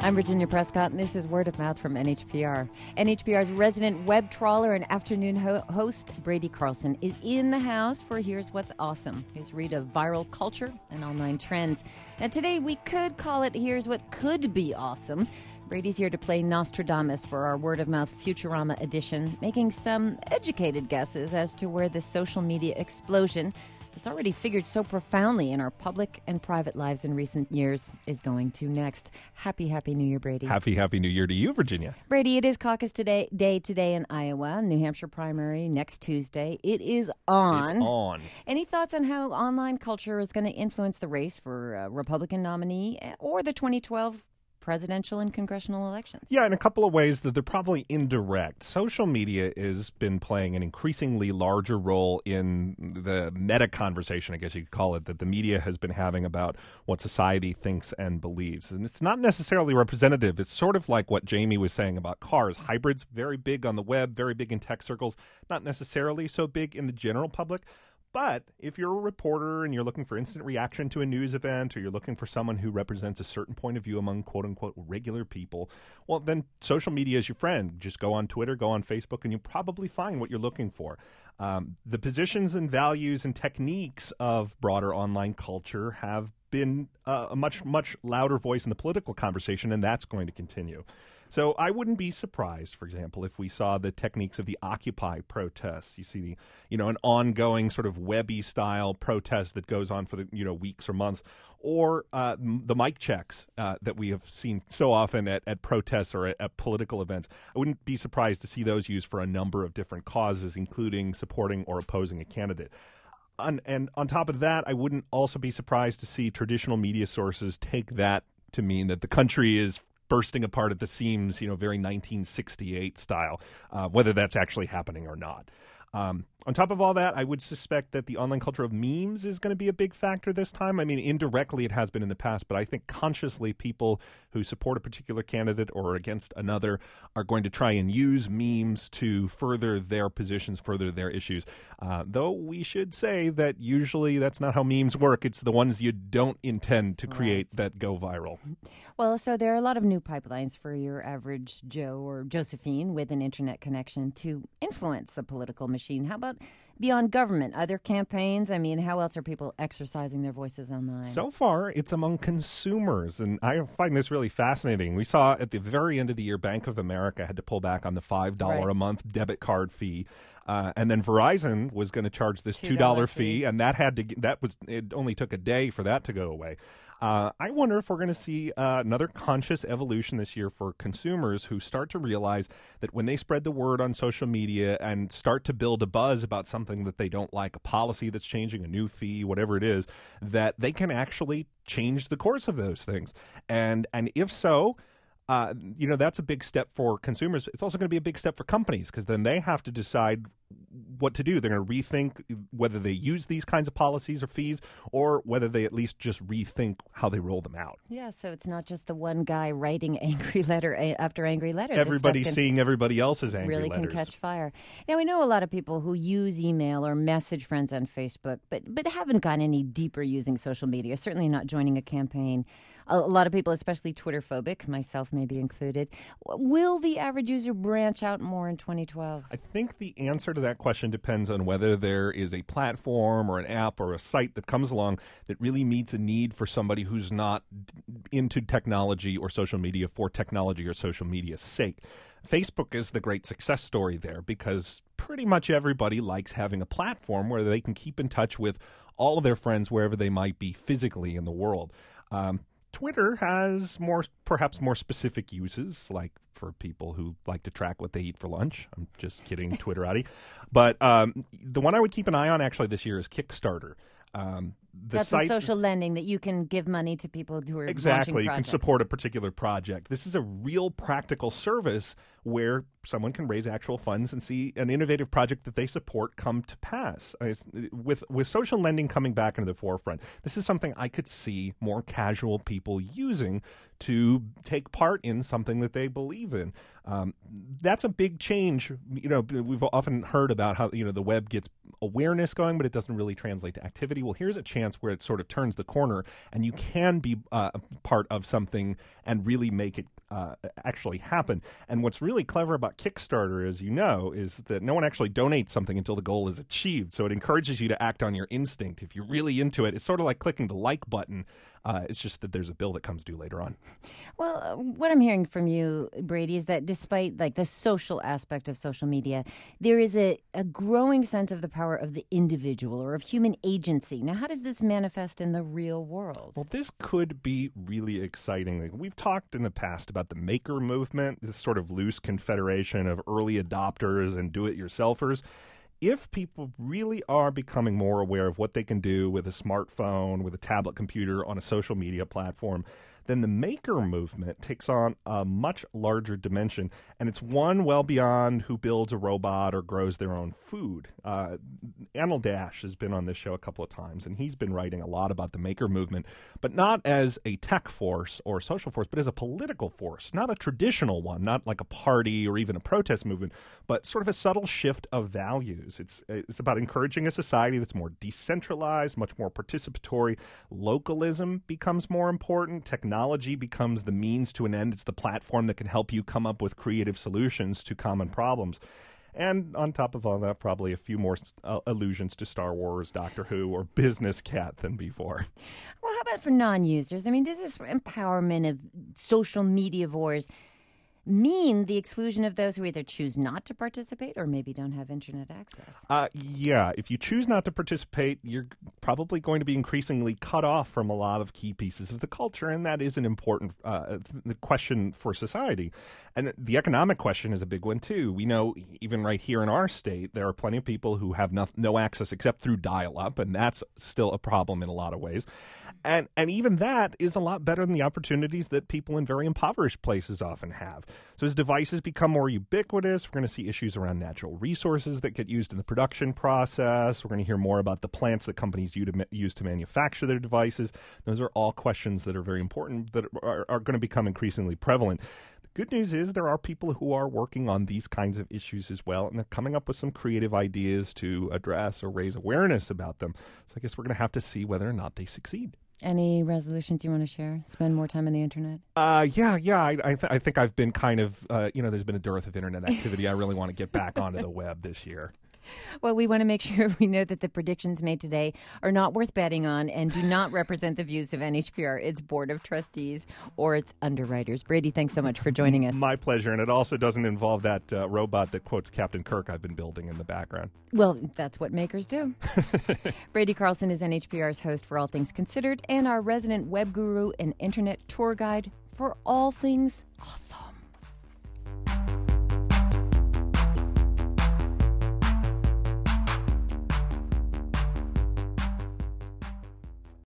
I'm Virginia Prescott, and this is Word of Mouth from NHPR. NHPR's resident web trawler and afternoon host, Brady Carlson, is in the house for Here's What's Awesome, his read of viral culture and online trends. Now, today we could call it Here's What Could Be Awesome. Brady's here to play Nostradamus for our Word of Mouth Futurama edition, making some educated guesses as to where this social media explosion that's already figured so profoundly in our public and private lives in recent years is going to next. Happy New Year, Brady. Happy New Year to you, Virginia. Brady, it is caucus day today in Iowa, New Hampshire primary next Tuesday. It is on. It's on. Any thoughts on how online culture is going to influence the race for a Republican nominee or the 2012 presidential and congressional elections? Yeah, in a couple of ways that they're probably indirect. Social media has been playing an increasingly larger role in the meta conversation, I guess you could call it, that the media has been having about what society thinks and believes. And it's not necessarily representative. It's sort of like what Jamie was saying about cars. Hybrids, very big on the web, very big in tech circles, not necessarily so big in the general public. But if you're a reporter and you're looking for instant reaction to a news event, or you're looking for someone who represents a certain point of view among quote-unquote regular people, well, then social media is your friend. Just go on Twitter, go on Facebook, and you'll probably find what you're looking for. The positions and values and techniques of broader online culture have been a much louder voice in the political conversation, and that's going to continue. So I wouldn't be surprised, for example, if we saw the techniques of the Occupy protests. You see an ongoing sort of webby style protest that goes on for weeks or months, or the mic checks that we have seen so often at protests or at political events. I wouldn't be surprised to see those used for a number of different causes, including supporting or opposing a candidate. And on top of that, I wouldn't also be surprised to see traditional media sources take that to mean that the country is bursting apart at the seams, very 1968 style, whether that's actually happening or not. On top of all that, I would suspect that the online culture of memes is going to be a big factor this time. I mean, indirectly it has been in the past, but I think consciously people who support a particular candidate or against another are going to try and use memes to further their positions, further their issues. Though we should say that usually that's not how memes work. It's the ones you don't intend to create that go viral. Well, so there are a lot of new pipelines for your average Joe or Josephine with an internet connection to influence the political machine. How about beyond government, other campaigns? I mean, how else are people exercising their voices online? So far, it's among consumers, and I find this really fascinating. We saw at the very end of the year, Bank of America had to pull back on the $5 a month debit card fee, and then Verizon was going to charge this $2 fee, and it only took a day for that to go away. I wonder if we're going to see another conscious evolution this year for consumers who start to realize that when they spread the word on social media and start to build a buzz about something that they don't like, a policy that's changing, a new fee, whatever it is, that they can actually change the course of those things. And if so, that's a big step for consumers. It's also going to be a big step for companies because then they have to decide what to do. They're going to rethink whether they use these kinds of policies or fees or whether they at least just rethink how they roll them out. Yeah, so it's not just the one guy writing angry letter after angry letter. Everybody's seeing everybody else's angry letters. Really can catch fire. Now, we know a lot of people who use email or message friends on Facebook, but haven't gone any deeper using social media, certainly not joining a campaign. A lot of people, especially Twitter phobic, myself maybe included. Will the average user branch out more in 2012? I think the answer to that question depends on whether there is a platform or an app or a site that comes along that really meets a need for somebody who's not into technology or social media for technology or social media's sake. Facebook is the great success story there because pretty much everybody likes having a platform where they can keep in touch with all of their friends wherever they might be physically in the world. Twitter has perhaps more specific uses, like for people who like to track what they eat for lunch. I'm just kidding, Twitterati. But the one I would keep an eye on actually this year is Kickstarter. That's a social lending that you can give money to people who are exactly. You can support a particular project. This is a real practical service where someone can raise actual funds and see an innovative project that they support come to pass. With social lending coming back into the forefront, this is something I could see more casual people using to take part in something that they believe in. That's a big change. We've often heard about how the web gets awareness going, but it doesn't really translate to activity. Well, here's a chance chance where it sort of turns the corner and you can be part of something and really make it actually happen. And what's really clever about Kickstarter, as you know, is that no one actually donates something until the goal is achieved. So it encourages you to act on your instinct. If you're really into it, it's sort of like clicking the like button. It's just that there's a bill that comes due later on. Well, what I'm hearing from you, Brady, is that despite like the social aspect of social media, there is a growing sense of the power of the individual or of human agency. Now, how does this manifest in the real world? Well, this could be really exciting. We've talked in the past about the maker movement, this sort of loose confederation of early adopters and do-it-yourselfers. If people really are becoming more aware of what they can do with a smartphone, with a tablet computer on a social media platform, then the maker movement takes on a much larger dimension, and it's one well beyond who builds a robot or grows their own food. Anil Dash has been on this show a couple of times, and he's been writing a lot about the maker movement, but not as a tech force or social force, but as a political force, not a traditional one, not like a party or even a protest movement, but sort of a subtle shift of values. It's about encouraging a society that's more decentralized, much more participatory. Localism becomes more important. Technology becomes the means to an end. It's the platform that can help you come up with creative solutions to common problems. And on top of all that, probably a few more allusions to Star Wars, Doctor Who, or Business Cat than before. Well, how about for non-users? I mean, does this empowerment of social mediavores mean the exclusion of those who either choose not to participate or maybe don't have internet access? Yeah, if you choose not to participate, you're probably going to be increasingly cut off from a lot of key pieces of the culture, and that is an important question for society. And the economic question is a big one, too. We know even right here in our state, there are plenty of people who have no access except through dial-up, and that's still a problem in a lot of ways. And even that is a lot better than the opportunities that people in very impoverished places often have. So as devices become more ubiquitous, we're going to see issues around natural resources that get used in the production process. We're going to hear more about the plants that companies use to manufacture their devices. Those are all questions that are very important that are going to become increasingly prevalent. The good news is there are people who are working on these kinds of issues as well, and they're coming up with some creative ideas to address or raise awareness about them. So I guess we're going to have to see whether or not they succeed. Any resolutions you want to share? Spend more time on the internet? Yeah. I think I've been kind of, there's been a dearth of internet activity. I really want to get back onto the web this year. Well, we want to make sure we know that the predictions made today are not worth betting on and do not represent the views of NHPR, its board of trustees, or its underwriters. Brady, thanks so much for joining us. My pleasure. And it also doesn't involve that robot that quotes Captain Kirk I've been building in the background. Well, that's what makers do. Brady Carlson is NHPR's host for All Things Considered and our resident web guru and internet tour guide for all things awesome.